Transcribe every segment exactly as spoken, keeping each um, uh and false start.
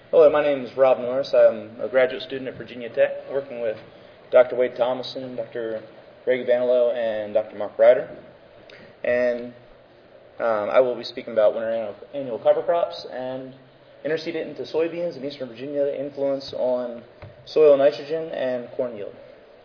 Hello, my name is Rob Norris. I'm a graduate student at Virginia Tech, working with Doctor Wade Thomason, Doctor Greg Vanilo, and Doctor Mark Ryder. And um, I will be speaking about winter annual, annual cover crops and interseeded into soybeans in eastern Virginia, the influence on soil nitrogen and corn yield.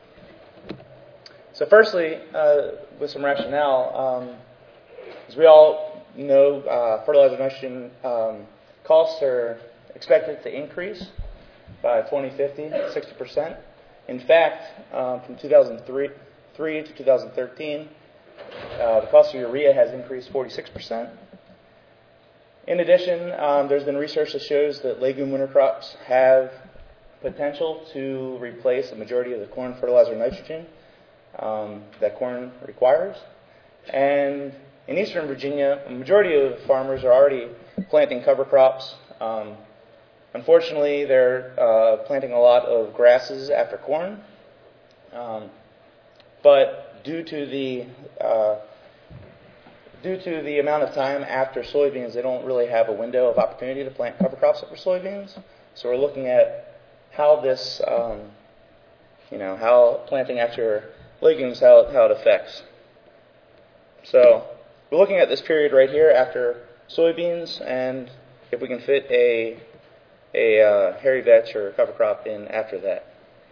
So firstly, uh, with some rationale, um, as we all know, uh, fertilizer nitrogen um, costs are expected to increase by twenty fifty, sixty percent. In fact, um, from two thousand three to two thousand thirteen, uh, the cost of urea has increased forty-six percent. In addition, um, there's been research that shows that legume winter crops have potential to replace a majority of the corn fertilizer nitrogen um, that corn requires. And in eastern Virginia, a majority of farmers are already planting cover crops. Um, unfortunately, they're uh, planting a lot of grasses after corn. Um, but due to the uh, due to the amount of time after soybeans, they don't really have a window of opportunity to plant cover crops after soybeans. So we're looking at how this, um, you know, how planting after legumes, how how it affects. So we're looking at this period right here after soybeans, and if we can fit a a uh, hairy vetch or cover crop in after that.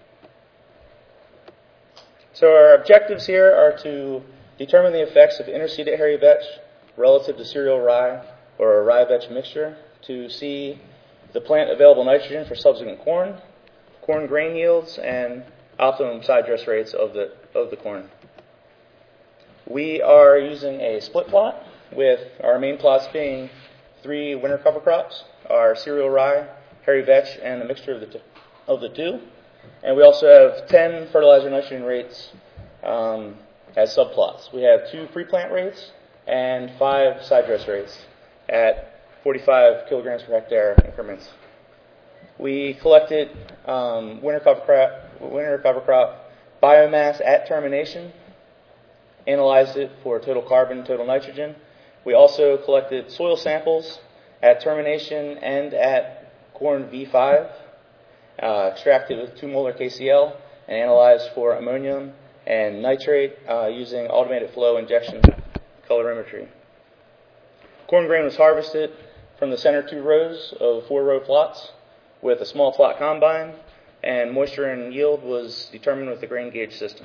So our objectives here are to determine the effects of interseeded hairy vetch relative to cereal rye or a rye vetch mixture, to see the plant available nitrogen for subsequent corn, corn grain yields, and optimum side dress rates of the of the corn. We are using a split plot, with our main plots being three winter cover crops, our cereal rye, hairy vetch, and a mixture of the t- of the two. And we also have ten fertilizer nitrogen rates um, as subplots. We have two pre-plant rates and five side dress rates at forty-five kilograms per hectare increments. We collected um, winter cover crop, winter cover crop biomass at termination, analyzed it for total carbon, total nitrogen. We also collected soil samples at termination and at corn V five, uh, extracted with two molar K C L, and analyzed for ammonium and nitrate uh, using automated flow injection colorimetry. Corn grain was harvested from the center two rows of four-row plots with a small plot combine, and moisture and yield was determined with the grain gauge system.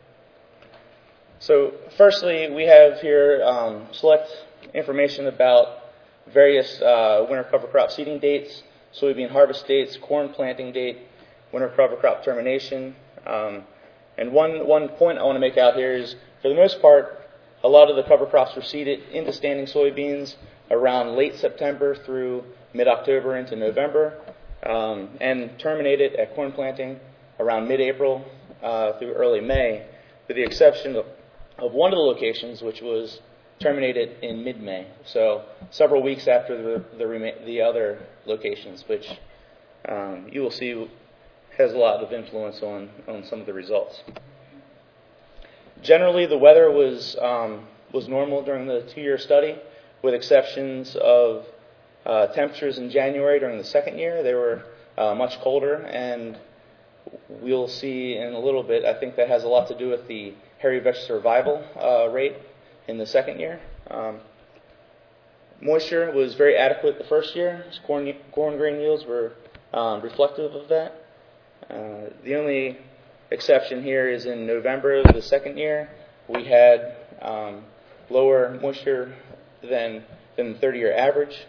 So firstly, we have here um, select information about various uh, winter cover crop seeding dates, soybean harvest dates, corn planting date, winter cover crop termination. Um, and one, one point I want to make out here is, for the most part, a lot of the cover crops were seeded into standing soybeans around late September through mid-October into November, um, and terminated at corn planting around mid-April uh, through early May, with the exception of, of one of the locations, which was terminated in mid-May, so several weeks after the the, rema- the other locations, which um, you will see has a lot of influence on, on some of the results. Generally, the weather was um, was normal during the two-year study, with exceptions of uh, temperatures in January during the second year. They were uh, much colder, and we'll see in a little bit, I think that has a lot to do with the hairy vetch survival uh, rate in the second year. Um, moisture was very adequate the first year. Corn, corn grain yields were um, reflective of that. Uh, the only exception here is in November of the second year, we had um, lower moisture than, than the thirty-year average.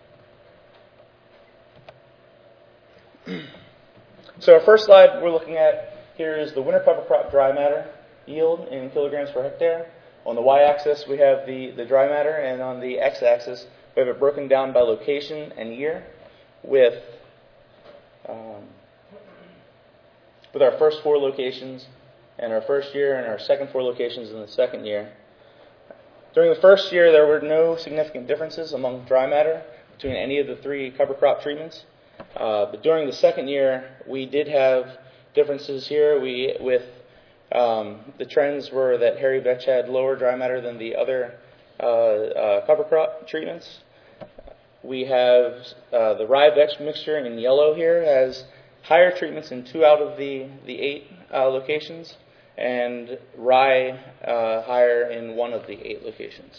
So our first slide we're looking at here is the winter cover crop dry matter yield in kilograms per hectare. On the y-axis, we have the, the dry matter, and on the x-axis, we have it broken down by location and year, with um, with our first four locations in our first year and our second four locations in the second year. During the first year, there were no significant differences among dry matter between any of the three cover crop treatments. Uh, but during the second year, we did have differences here. We with Um, the trends were that hairy vetch had lower dry matter than the other uh, uh, cover crop treatments. we have uh, the rye vetch mixture in yellow here has higher treatments in two out of the, the eight uh, locations, and rye uh, higher in one of the eight locations.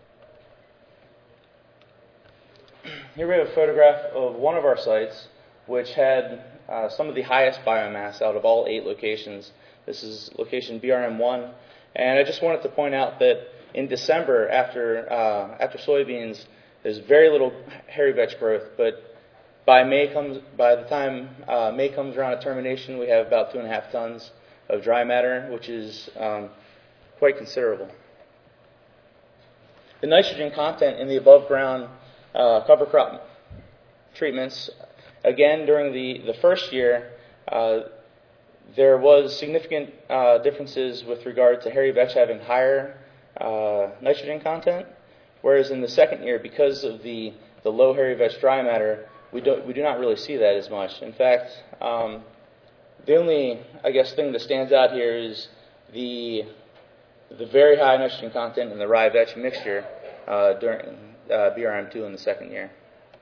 Here we have a photograph of one of our sites which had uh, some of the highest biomass out of all eight locations. This is location B R M one, and I just wanted to point out that in December, after uh, after soybeans, there's very little hairy vetch growth, but by May comes by the time uh, May comes around at termination, we have about two and a half tons of dry matter, which is um, quite considerable. The nitrogen content in the above ground uh, cover crop treatments, again during the the first year, uh, there was significant uh, differences with regard to hairy vetch having higher uh, nitrogen content, whereas in the second year, because of the the low hairy vetch dry matter, we don't we do not really see that as much. In fact, um, the only I guess thing that stands out here is the the very high nitrogen content in the rye vetch mixture uh, during uh, B R M two in the second year.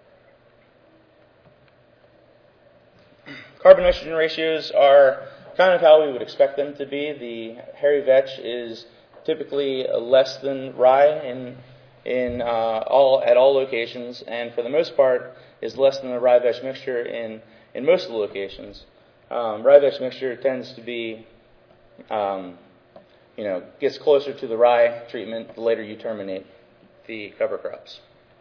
Carbon nitrogen ratios are kind of how we would expect them to be. The hairy vetch is typically less than rye in in uh, all at all locations, and for the most part is less than the rye vetch mixture in in most of the locations. Um, rye vetch mixture tends to be, um, you know, gets closer to the rye treatment the later you terminate the cover crops.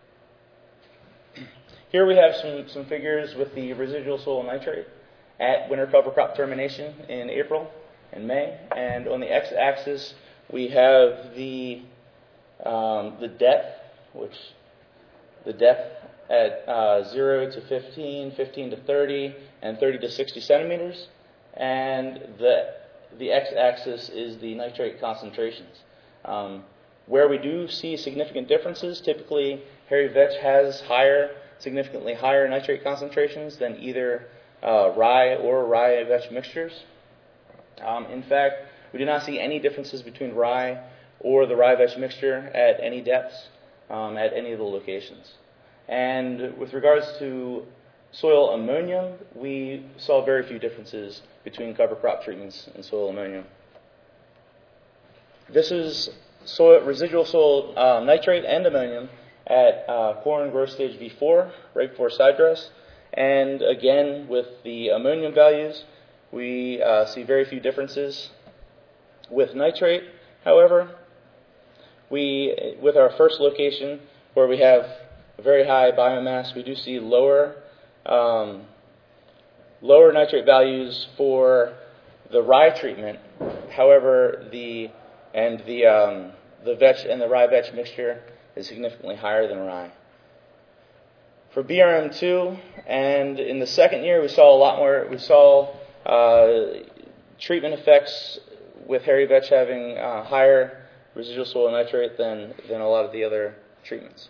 Here we have some some figures with the residual soil nitrate at winter cover crop termination in April and May, and on the x-axis we have the um, the depth, which the depth at uh, zero to fifteen, fifteen to thirty, and thirty to sixty centimeters, and the the x-axis is the nitrate concentrations. Um, where we do see significant differences, typically hairy vetch has higher, significantly higher nitrate concentrations than either uh, rye or rye vetch mixtures. Um, in fact, we do not see any differences between rye or the rye vetch mixture at any depths um, at any of the locations. And with regards to soil ammonium, we saw very few differences between cover crop treatments and soil ammonium. This is soil, residual soil uh, nitrate and ammonium at uh, corn growth stage V four, right before side dress. And again, with the ammonium values, we uh, see very few differences. With nitrate, however, we, with our first location where we have a very high biomass, we do see lower um, lower nitrate values for the rye treatment. However, the and the um, the vetch and the rye vetch mixture is significantly higher than rye. For B R M two, and in the second year, we saw a lot more. We saw uh, treatment effects with hairy vetch having uh, higher residual soil nitrate than than a lot of the other treatments.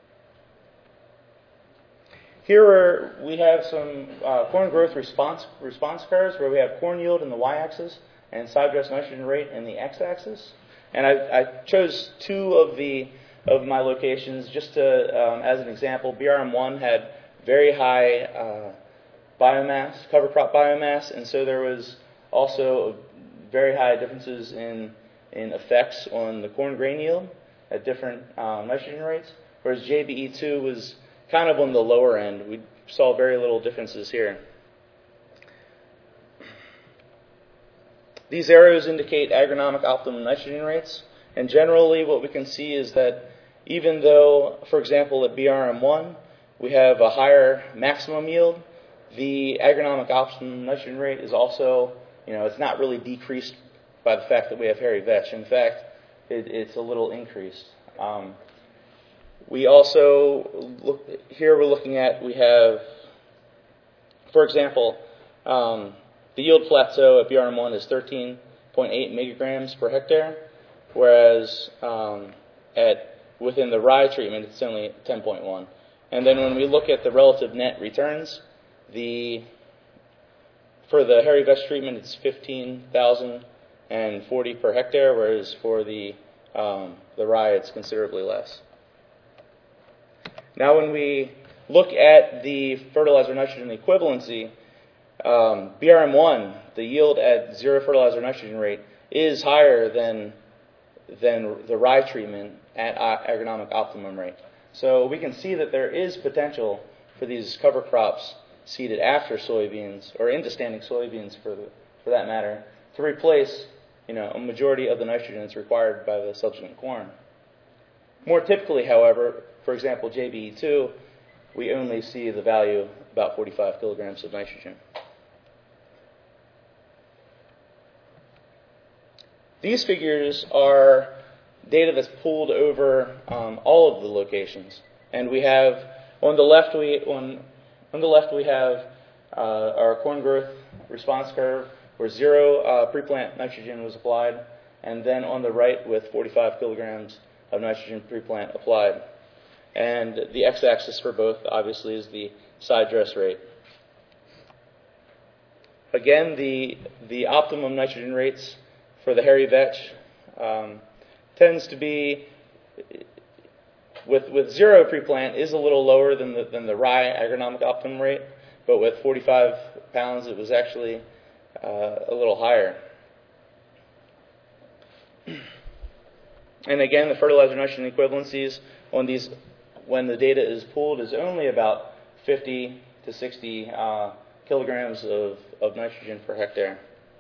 Here we have some uh, corn growth response response curves where we have corn yield in the y-axis and side dress nitrogen rate in the x-axis. And I, I chose two of the of my locations just to, um, as an example. B R M one had very high uh, biomass, cover crop biomass, and so there was also very high differences in in effects on the corn grain yield at different um, nitrogen rates. Whereas J B E two was kind of on the lower end. We saw very little differences here. These arrows indicate agronomic optimum nitrogen rates, and generally what we can see is that even though, for example, at B R M one we have a higher maximum yield, the agronomic optimum nitrogen rate is also, you know, it's not really decreased by the fact that we have hairy vetch. In fact, it, it's a little increased. Um, We also, look, here we're looking at, we have, for example, um, the yield plateau at B R M one is thirteen point eight megagrams per hectare, whereas um, at within the rye treatment it's only ten point one. And then when we look at the relative net returns, the for the hairy vetch treatment it's fifteen thousand forty per hectare, whereas for the um, the rye it's considerably less. Now, when we look at the fertilizer nitrogen equivalency, um, B R M one, the yield at zero fertilizer nitrogen rate, is higher than, than the rye treatment at agronomic optimum rate. So we can see that there is potential for these cover crops seeded after soybeans, or into standing soybeans for, the, for that matter, to replace you know, a majority of the nitrogen that's required by the subsequent corn. More typically, however, for example, J B E two, we only see the value about forty-five kilograms of nitrogen. These figures are data that's pulled over um, all of the locations, and we have on the left we on on the left we have uh, our corn growth response curve where zero uh, pre-plant nitrogen was applied, and then on the right with forty-five kilograms of nitrogen pre-plant applied. And the x-axis for both, obviously, is the side dress rate. Again, the the optimum nitrogen rates for the hairy vetch um, tends to be, with with zero pre-plant, is a little lower than the than the rye agronomic optimum rate, but with forty-five pounds, it was actually Uh, a little higher. And again, the fertilizer nitrogen equivalencies on these, when the data is pooled, is only about fifty to sixty uh, kilograms of, of nitrogen per hectare.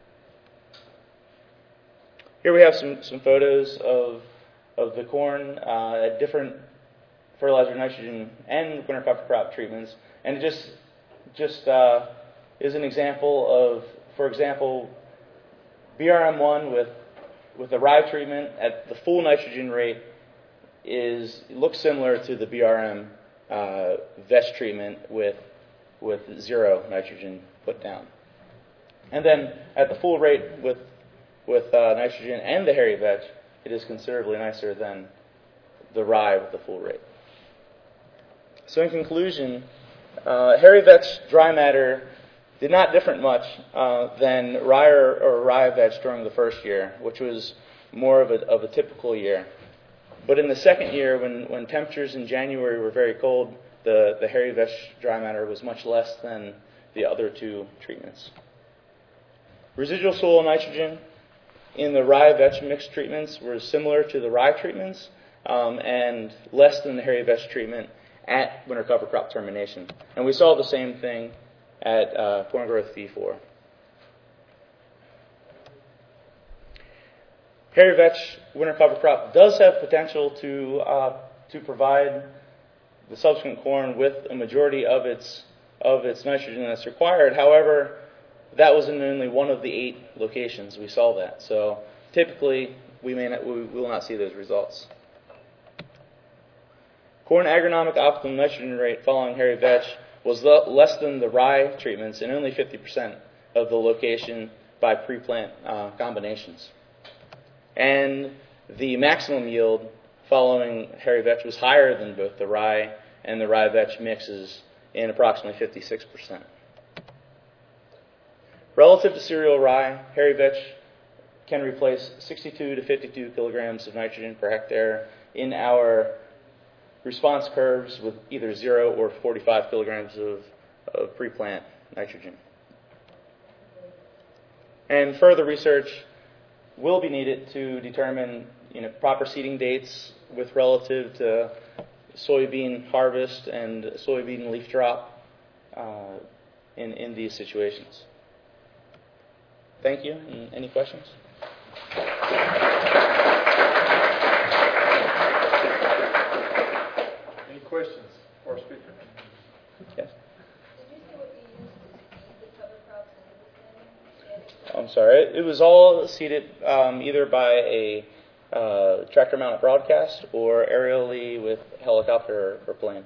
Here we have some, some photos of, of the corn uh, at different fertilizer nitrogen and winter cover crop treatments, and it just, just uh, is an example of, for example, B R M one with with the rye treatment at the full nitrogen rate is looks similar to the B R M uh, vetch treatment with with zero nitrogen put down, and then at the full rate with with uh, nitrogen and the hairy vetch, it is considerably nicer than the rye with the full rate. So in conclusion, uh, hairy vetch dry matter did not differ much uh, than rye or, or rye vetch during the first year, which was more of a, of a typical year. But in the second year, when, when temperatures in January were very cold, the, the hairy vetch dry matter was much less than the other two treatments. Residual soil nitrogen in the rye vetch mixed treatments were similar to the rye treatments um, and less than the hairy vetch treatment at winter cover crop termination. And we saw the same thing at uh, corn growth V four. Hairy vetch winter cover crop does have potential to uh, to provide the subsequent corn with a majority of its of its nitrogen that's required. However, that was in only one of the eight locations we saw that. So typically, we may not, we will not see those results. Corn agronomic optimum nitrogen rate following hairy vetch was less than the rye treatments in only fifty percent of the location by pre-plant uh, combinations. And the maximum yield following hairy vetch was higher than both the rye and the rye vetch mixes in approximately fifty-six percent. Relative to cereal rye, hairy vetch can replace sixty-two to fifty-two kilograms of nitrogen per hectare in our response curves with either zero or forty-five kilograms of, of pre-plant nitrogen. And further research will be needed to determine you know, proper seeding dates with relative to soybean harvest and soybean leaf drop uh, in, in these situations. Thank you. And any questions? Questions for our speaker? Yes. Did you say what you used to seed the cover crops in this? I'm sorry. It was all seeded um, either by a uh, tractor-mounted broadcast or aerially with helicopter or plane.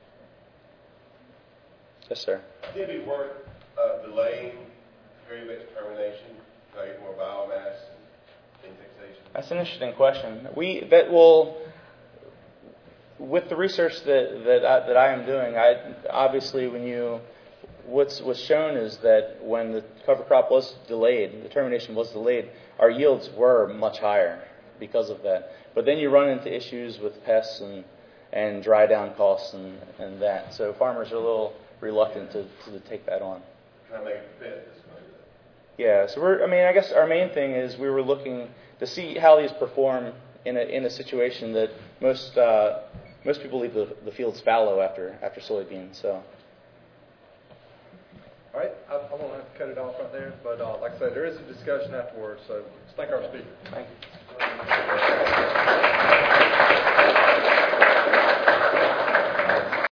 Yes, sir. Did it work uh, delaying hairy vetch termination, like more biomass and indexation? That's an interesting question. We that will. With the research that that I, that I am doing, I obviously when you what's what's shown is that when the cover crop was delayed, the termination was delayed, our yields were much higher because of that. But then you run into issues with pests and and dry down costs and, and that. So farmers are a little reluctant to, to take that on. Can I make it fit this way? Yeah, so we're, I mean, I guess our main thing is we were looking to see how these perform in a in a situation that most uh, most people leave the, the fields fallow after after soybeans. So. All right, I, I'm going to have to cut it off right there, but uh, like I said, there is a discussion afterwards, so let's thank our speaker. Thank you.